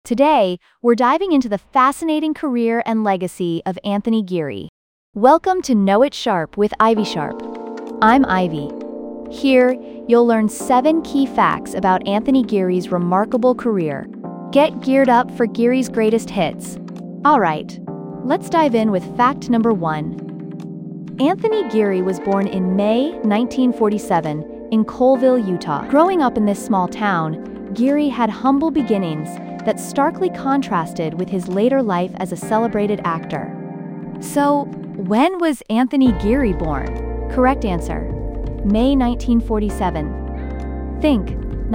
Today, we're diving into the fascinating career and legacy of Anthony Geary. Welcome to Know It Sharp with Ivy Sharp. I'm Ivy. Here, you'll learn 7 key facts about Anthony Geary's remarkable career. Get geared up for Geary's greatest hits. All right, let's dive in with fact number 1. Anthony Geary was born in May 1947 in Colville, Utah. Growing up in this small town, Geary had humble beginnings that starkly contrasted with his later life as a celebrated actor. So, when was Anthony Geary born? Correct answer: May 1947. Think,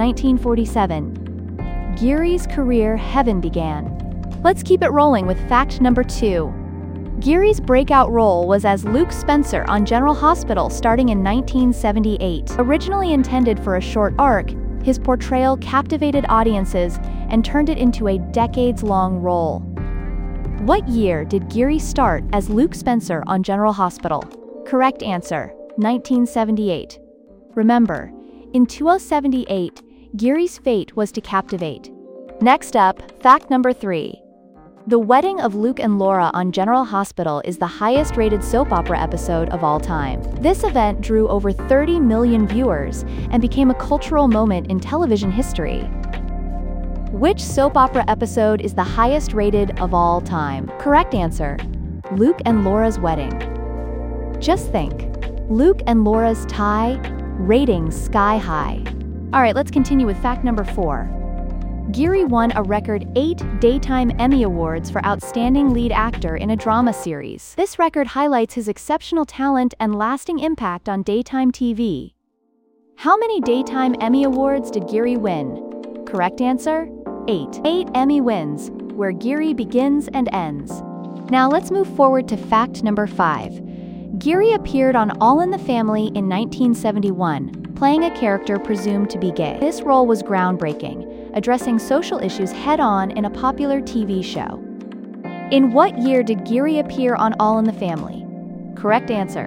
1947. Geary's career heaven began. Let's keep it rolling with fact number 2. Geary's breakout role was as Luke Spencer on General Hospital starting in 1978. Originally intended for a short arc, his portrayal captivated audiences and turned it into a decades-long role. What year did Geary start as Luke Spencer on General Hospital? Correct answer: 1978. Remember, in 2078, Geary's fate was to captivate. Next up, fact number 3. The Wedding of Luke and Laura on General Hospital is the highest-rated soap opera episode of all time. This event drew over 30 million viewers and became a cultural moment in television history. Which soap opera episode is the highest-rated of all time? Correct answer: Luke and Laura's Wedding. Just think, Luke and Laura's tie, ratings sky high. All right, let's continue with fact number 4. Geary won a record 8 Daytime Emmy Awards for Outstanding Lead Actor in a Drama Series. This record highlights his exceptional talent and lasting impact on daytime TV. How many Daytime Emmy Awards did Geary win? Correct answer: 8. 8 Emmy wins, where Geary begins and ends. Now let's move forward to fact number 5. Geary appeared on All in the Family in 1971, playing a character presumed to be gay. This role was groundbreaking, addressing social issues head-on in a popular TV show. In what year did Geary appear on All in the Family? Correct answer: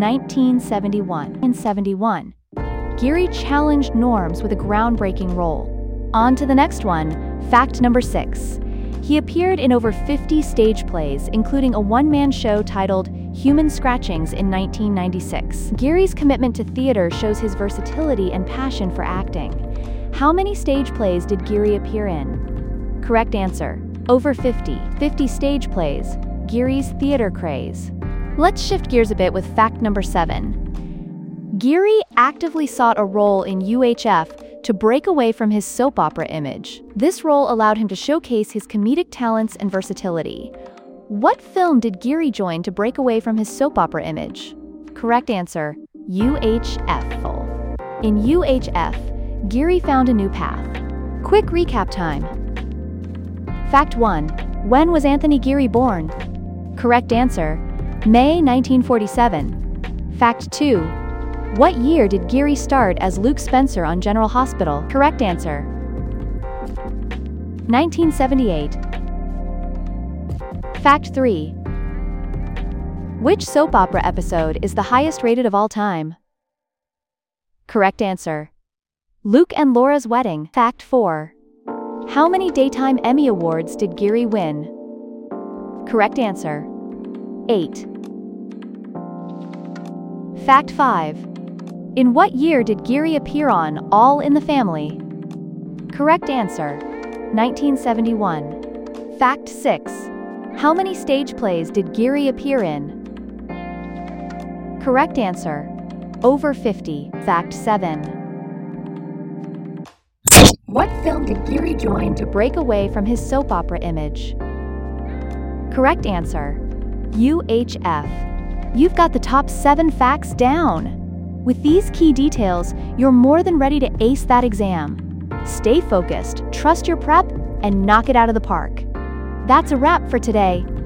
1971. In 1971, Geary challenged norms with a groundbreaking role. On to the next one, fact number 6. He appeared in over 50 stage plays, including a one-man show titled Human Scratchings in 1996. Geary's commitment to theater shows his versatility and passion for acting. How many stage plays did Geary appear in? Correct answer: over 50. 50 stage plays, Geary's theater craze. Let's shift gears a bit with fact number 7. Geary actively sought a role in UHF to break away from his soap opera image. This role allowed him to showcase his comedic talents and versatility. What film did Geary join to break away from his soap opera image? Correct answer: UHF. In UHF, Geary found a new path. Quick recap time. Fact 1. When was Anthony Geary born? Correct answer: May 1947. Fact 2. What year did Geary start as Luke Spencer on General Hospital? Correct answer: 1978. Fact 3. Which soap opera episode is the highest rated of all time? Correct answer: Luke and Laura's Wedding. Fact 4. How many Daytime Emmy Awards did Geary win? Correct answer: 8. Fact 5. In what year did Geary appear on All in the Family? Correct answer: 1971. Fact 6. How many stage plays did Geary appear in? Correct answer: over 50. Fact 7. What film did Geary join to break away from his soap opera image? Correct answer: UHF. You've got the top 7 facts down. With these key details, you're more than ready to ace that exam. Stay focused, trust your prep, and knock it out of the park. That's a wrap for today.